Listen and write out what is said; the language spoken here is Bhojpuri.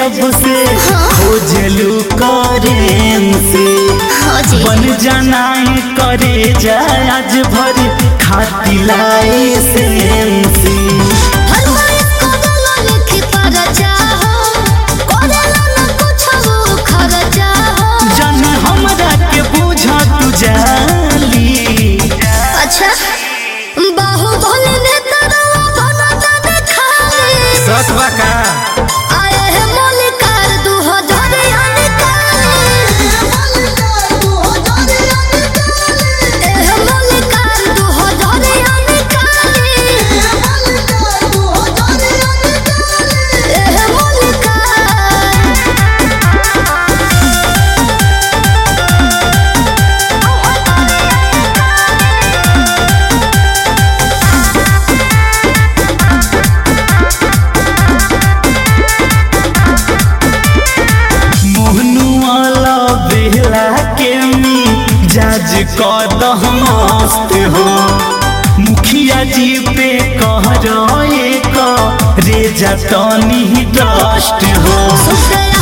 जब से खोजलू करेंसी बन जाना करे जा आज भर खाती लाइसेंसी जन हमरा के बुझा तू जाली अच्छा बाहुबली ने तरवा बना दे खाली सच बा का आए है मलिकार 2000 जाज कदम मस्त हो मुखिया जी पे कह रहे रे जतनी डस्ट हो